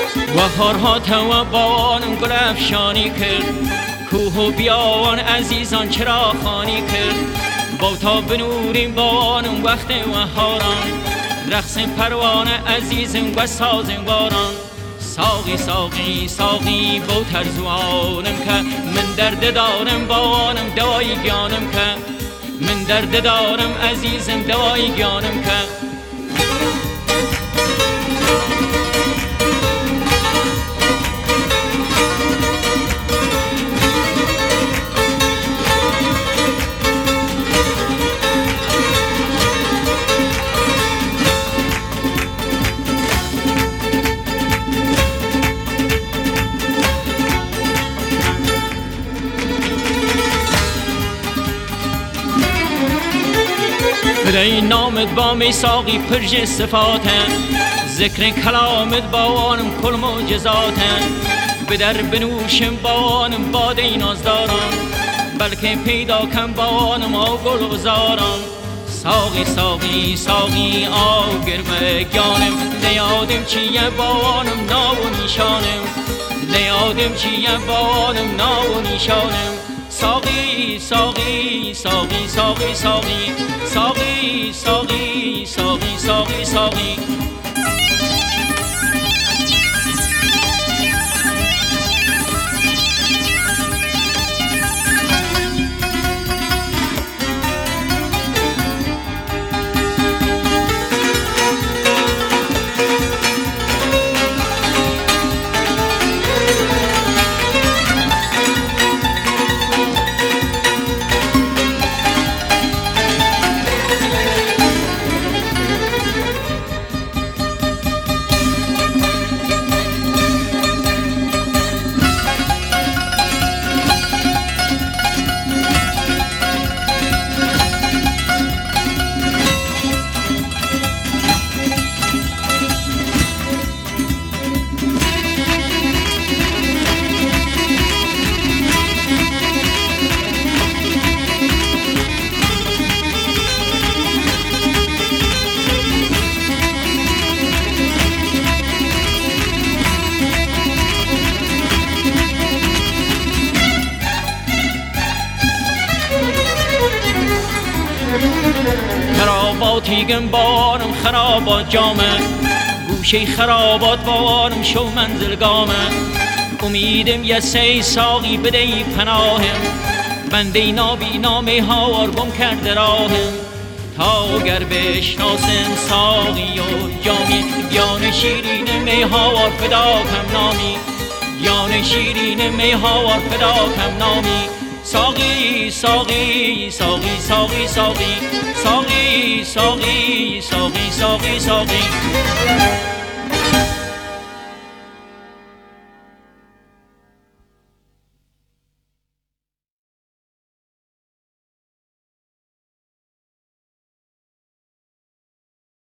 بهارها تو باران گل افشانی کرد، کوه و بیابان عزیزان چرا خانی کرد. با تا بنوریم باران وقت بهاران، رقص پروانه عزیزم و سازنگاران. ساقی ساقی ساقی با ترزوانم که من درد دارم بارانم دوای گیانم که من درد دارم عزیزم دوای گیانم که. خدای نامت با می ساقی پرج صفاتن، ذکر کلامت باوانم کل معجزاتن. به در بنوشم باوانم باده نازداران، بلکه پیدا کن باوانم آو گلزاران. ساقی ساقی ساقی آو گرمه گیانم، نیادم چیه باوانم ناو نیشانم، نیادم چیه باوانم ناو نیشانم. ساقی ساقی ساقی ساقی ساقی ساقی ساقی ساقی ساقی ساقی. خراباتیگم بارم خرابات جامه، گوشه خرابات بارم شو منزلگامه. امیدم یه سی ساقی بده پناهم، بنده نابی نامی هاوار گم کرده راهم. تا گر بشناسم ساقی و جامی، گیان شیرین می هاوار فدا کم نامی، گیان شیرین می هاوار فدا کم نامی. ساقی ساقی ساقی ساقی ساقی ساقی ساقی ساقی ساقی ساقی.